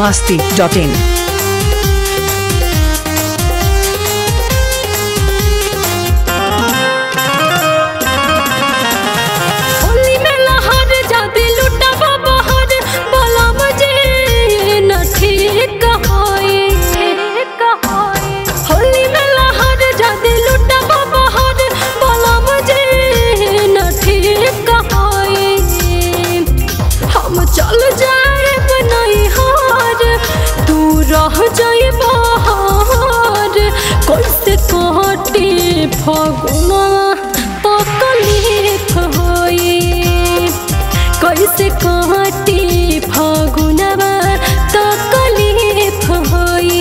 biharmasti.in। चल जाए बनैहार तू रह जाए बहार कैसे कहती फगुना तकलीफ होई कैसे कहती फगुनवा तकलीफ होई।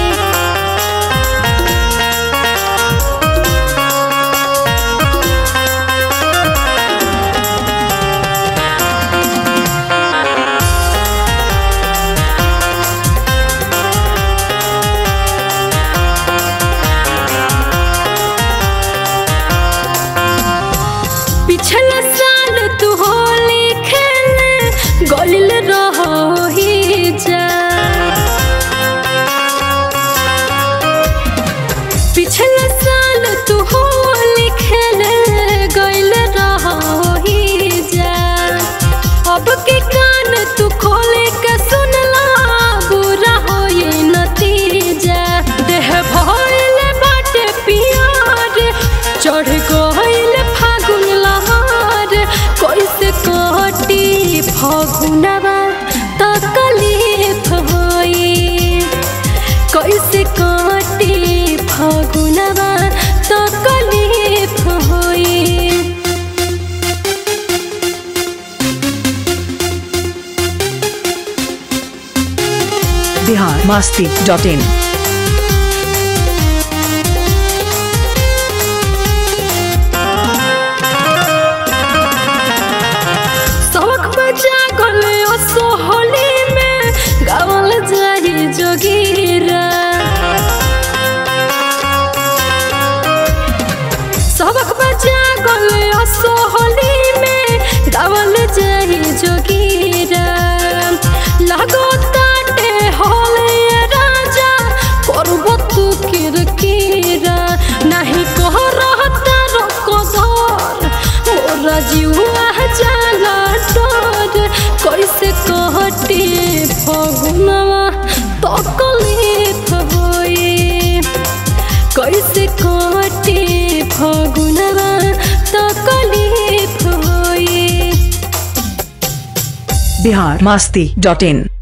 पिछला साल तू होली खेले गलिल रही जा पिछला साल तू होली खेले गलिल रही जा अब के कान तू खोले के सुनला बुरा होई नतीजा देह भइल बाटे पियार चढ़ गइल फागुन कैसे कहती फगुनवा तकलीफ होई कैसे कहती फगुनवा तकलीफ होई। biharmasti.in। होली में गावल जाही जोगीरा सबक बजा गले असो होली में गावल जाही जोगीरा लागो ताटे होले राजा करबो तू किरकिरा नहीं कह रहता रोको घर मोरा जीवा जाला डर कैसे कहती फगुनवा तकलीफ होई कैसे कहती फगुनवा तकलीफ होई। biharmasti.in।